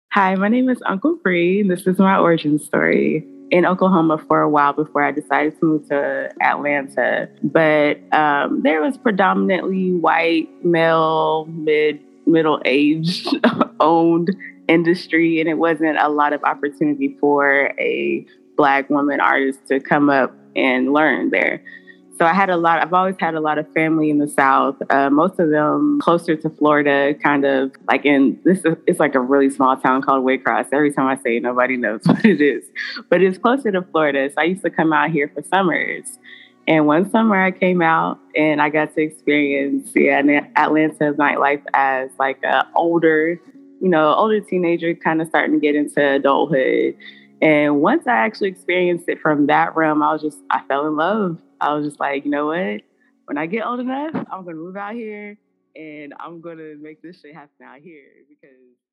Hi, my name is Uncle Bree. This is my origin story. In Oklahoma for a while before I decided to move to Atlanta, but there was predominantly white, male, middle aged owned industry, and it wasn't a lot of opportunity for a Black woman artist to come up and learn there. So I've always had a lot of family in the South, most of them closer to Florida, kind of like it's like a really small town called Waycross. Every time I say it, nobody knows what it is, but it's closer to Florida. So I used to come out here for summers. And one summer I came out and I got to experience, Atlanta nightlife as like a older teenager kind of starting to get into adulthood. And once I actually experienced it from that realm, I fell in love. I was just like, you know what? When I get old enough, I'm gonna move out here and I'm gonna make this shit happen out here because